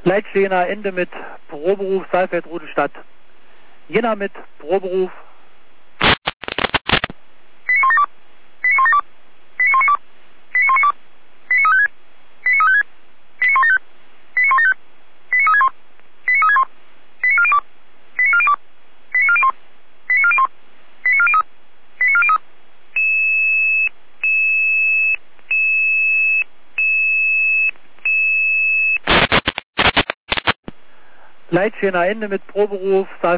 Leitstehender Ende mit Proberuf Saalfeld Rudelstadt. Jena mit Proberuf. Leitstehender Ende mit Proberuf